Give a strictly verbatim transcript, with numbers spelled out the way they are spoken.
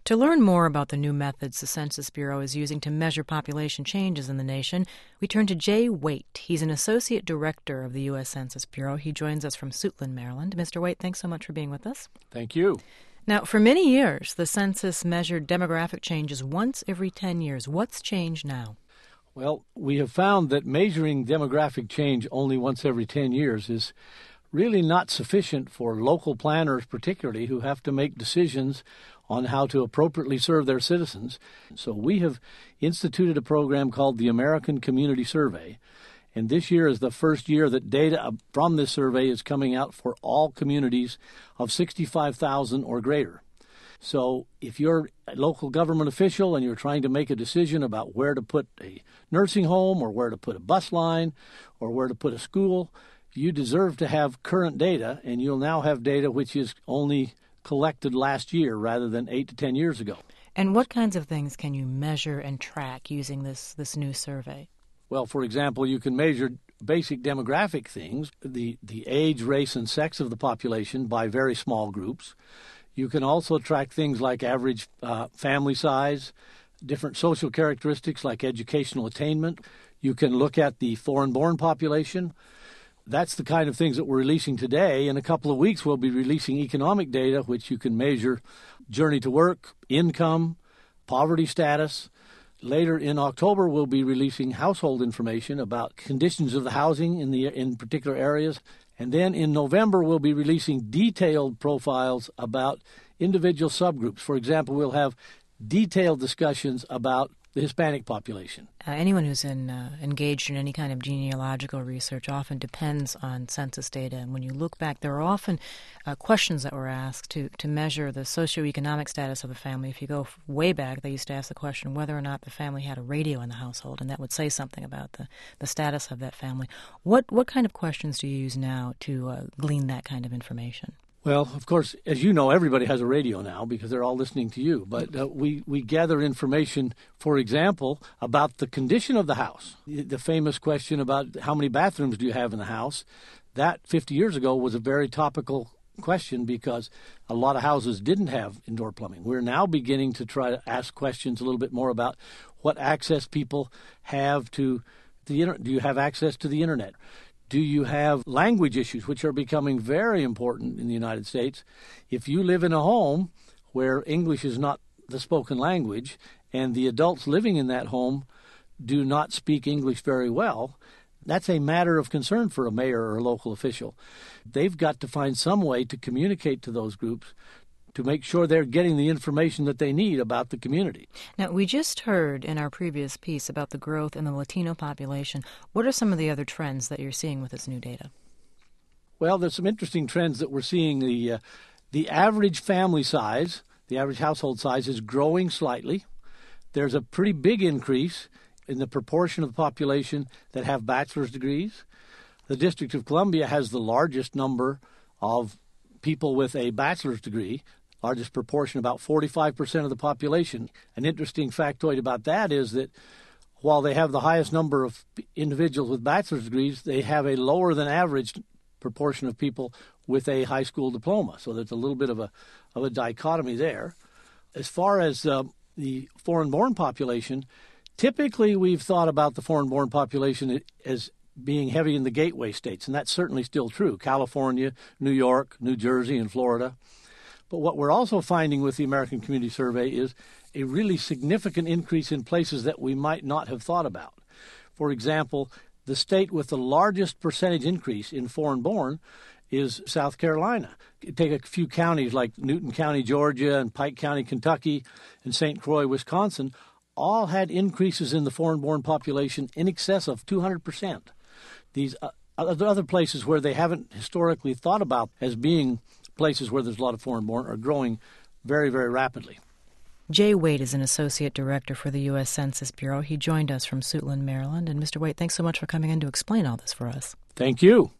To learn more about the new methods the Census Bureau is using to measure population changes in the nation, we turn to Jay Waite. He's an associate director of the U S Census Bureau. He joins us from Suitland, Maryland. Mister Waite, thanks so much for being with us. Thank you. Now, for many years, the census measured demographic changes once every ten years. What's changed now? Well, we have found that measuring demographic change only once every ten years is really not sufficient for local planners, particularly, who have to make decisions on how to appropriately serve their citizens. So we have instituted a program called the American Community Survey, and this year is the first year that data from this survey is coming out for all communities of sixty-five thousand or greater. So if you're a local government official and you're trying to make a decision about where to put a nursing home or where to put a bus line or where to put a school, you deserve to have current data, and you'll now have data which is only collected last year rather than eight to ten years ago. And what kinds of things can you measure and track using this, this new survey? Well, for example, you can measure basic demographic things, the, the age, race, and sex of the population by very small groups. You can also track things like average uh, family size, different social characteristics like educational attainment. You can look at the foreign-born population. That's the kind of things that we're releasing today. In a couple of weeks, we'll be releasing economic data, which you can measure journey to work, income, poverty status. Later in October, we'll be releasing household information about conditions of the housing in the in particular areas. And then in November, we'll be releasing detailed profiles about individual subgroups. For example, we'll have detailed discussions about the Hispanic population. Uh, anyone who's in, uh, engaged in any kind of genealogical research often depends on census data. And when you look back, there are often uh, questions that were asked to, to measure the socioeconomic status of a family. If you go way back, they used to ask the question whether or not the family had a radio in the household, and that would say something about the, the status of that family. What, what kind of questions do you use now to uh, glean that kind of information? Well, of course, as you know, everybody has a radio now because they're all listening to you. But uh, we, we gather information, for example, about the condition of the house. The famous question about how many bathrooms do you have in the house, that fifty years ago was a very topical question because a lot of houses didn't have indoor plumbing. We're now beginning to try to ask questions a little bit more about what access people have to the internet. Do you have access to the internet? Do you have language issues, which are becoming very important in the United States? If you live in a home where English is not the spoken language and the adults living in that home do not speak English very well, that's a matter of concern for a mayor or a local official. They've got to find some way to communicate to those groups to make sure they're getting the information that they need about the community. Now, we just heard in our previous piece about the growth in the Latino population. What are some of the other trends that you're seeing with this new data? Well, there's some interesting trends that we're seeing. The, uh, the average family size, the average household size is growing slightly. There's a pretty big increase in the proportion of the population that have bachelor's degrees. The District of Columbia has the largest number of people with a bachelor's degree, largest proportion, about forty-five percent of the population. An interesting factoid about that is that while they have the highest number of individuals with bachelor's degrees, they have a lower than average proportion of people with a high school diploma. So there's a little bit of a of a dichotomy there. As far as uh, the foreign-born population, typically we've thought about the foreign-born population as being heavy in the gateway states, and that's certainly still true, California, New York, New Jersey, and Florida. But what we're also finding with the American Community Survey is a really significant increase in places that we might not have thought about. For example, the state with the largest percentage increase in foreign-born is South Carolina. Take a few counties like Newton County, Georgia, and Pike County, Kentucky, and Saint Croix, Wisconsin, all had increases in the foreign-born population in excess of two hundred percent. These uh, other places where they haven't historically thought about as being places where there's a lot of foreign-born are growing very, very rapidly. Jay Waite is an associate director for the U S Census Bureau. He joined us from Suitland, Maryland. And Mister Waite, thanks so much for coming in to explain all this for us. Thank you.